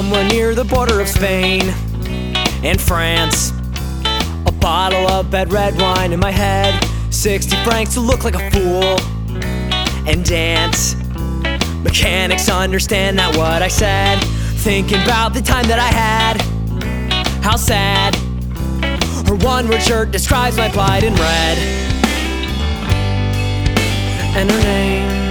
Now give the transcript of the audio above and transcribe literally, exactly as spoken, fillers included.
somewhere near the border of Spain and France. A bottle of bad red wine in my head, sixty francs to look like a fool and dance. Mechanics understand not what I said, thinking about the time that I had. How sad. Her one-word shirt describes my plight in red, and her name